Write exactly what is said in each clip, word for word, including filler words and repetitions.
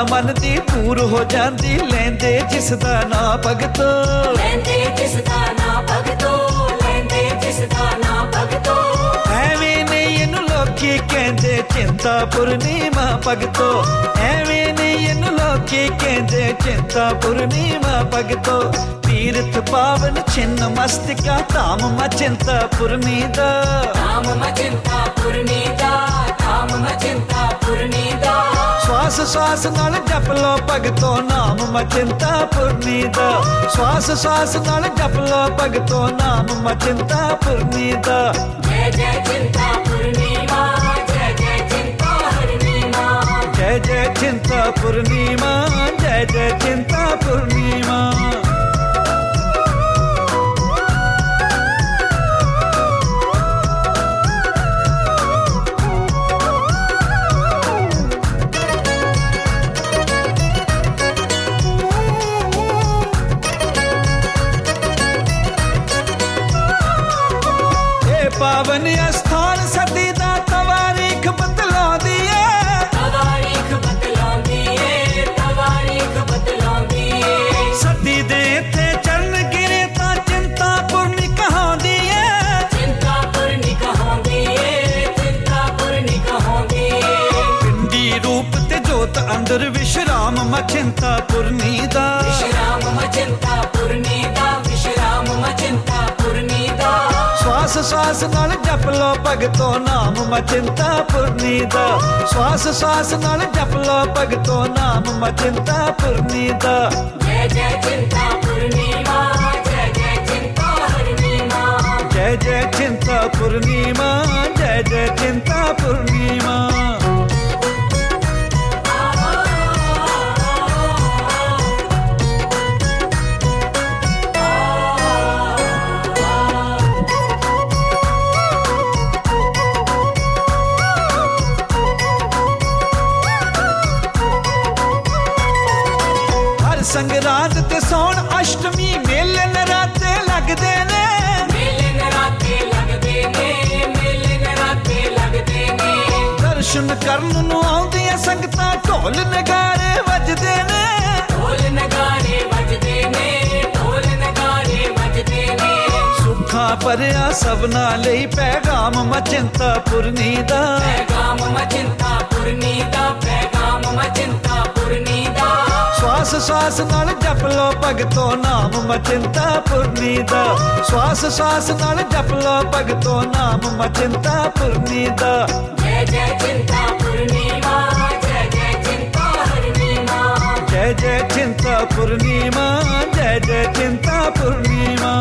मन दी दूर हो जांदी लेंदे जिस दा ना भगतो लेंदे जिस दा ना भगतो लेंदे जिस दा ना भगतो एवें नहीं इनु लोकी कहंदे चिंता पूर्णिमा भगतो एवें नहीं इनु लोकी कहंदे चिंता पूर्णिमा भगतो तीर्थ पावन छिन्न मस्तिका धाम मचिंता पूर्णिदा धाम मचिंता पूर्णिदा धाम मचिंता पूर्णिदा श्वास श्वास नाल जप लो भगतो नाम मचिंता पूर्णिदा श्वास श्वास नाल जप लो भगतो नाम मचिंता पूर्णिदा जय जय चिंता पूर्णिमा जय जय चिंता पूर्णिमा जय जय चिंता पूर्णिमा जय जय चिंता पूर्णिमा पावन स्थान सती दा तवारीख बतलाउंदी है तवारीख बतलाउंदी है तवारीख बतलाउंदी है सती दे इत्थे चरण गिरे तां चिंता पूर्णी कहांदी है चिंता पूर्णी कहांदी है चिंता पूर्णी कहांदी है पिंडी रूप ते जोत अंदर विश्राम मचिंता पूर्णी दा विश्राम मचिंता पूर्णी दा विश्राम मचिंता पूर्णी दा श्वास श्वास नाल जप लो भगतो नाम मचिंता पूर्णिदा श्वास श्वास नाल जप लो भगतो नाम मचिंता पूर्णिदा जय जय चिंता पूर्णिमा जय जय चिंता पूर्णिमा जय जय चिंता पूर्णिमा जय जय चिंता पूर्णिमा संगरांद ते सौण अष्टमी मेले नराते लगदे ने मेले नराते लगदे ने मेले नराते लगदे ने दर्शन करन नूं आउंदियां संगतां ढोल नगारे वजदे ने ढोल नगारे वजदे ने ढोल नगारे वजदे ने सुखा भरिया सबना लई पैगाम मचिंता पूर्णिदा पैगाम मचिंता पूर्णिदा पैगाम मचिंता पूर्णिदा श्वास श्वास नाल जप लो भगतो नाम मचिंता पूर्णिदा श्वास श्वास नाल जप लो भगतो नाम मचिंता पूर्णिदा जय जय चिंता पूर्णिमा जय जय चिंता पूर्णिमा जय जय चिंता पूर्णिमा जय जय चिंता पूर्णिमा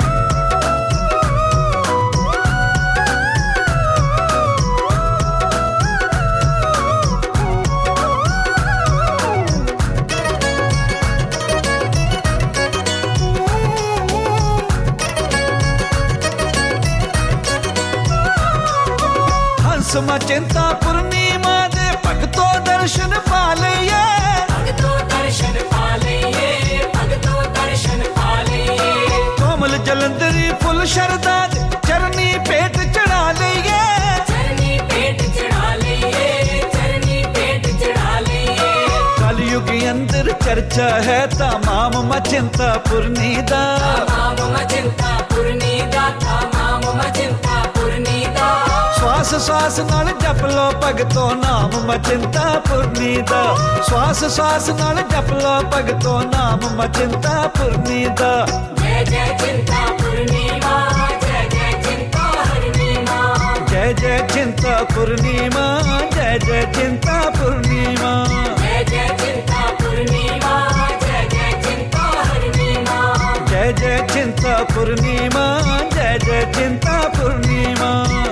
मचिंता पूर्णिमा दे भगतो दर्शन पा लइए भगतो दर्शन पा लइए भगतो दर्शन पा लइए कोमल जलंधरी फुल शरदा दे चरनी पेट चढ़ा लइए चरनी पेट चढ़ा लइए चरनी पेट चढ़ा लइए कलयुग अंदर चर्चा है तमाम मचिंता पूर्णिदा तमाम मचिंता पूर्णिदा तमाम मचिंता पूर्णिदा श्वास श्वास नाल जप लो भगतो नाम मचिंता पूर्णिदा श्वास श्वास नाल जप लो भगतो नाम मचिंता पूर्णिदा जय जय चिंता पूर्णिमा जय जय चिंता पूर्णिमा जय जय चिंता पूर्णिमा जय जय चिंता पूर्णिमा जय जय चिंता पूर्णिमा जय जय चिंता पूर्णिमा जय जय चिंता पूर्णिमा जय जय चिंता पूर्णिमा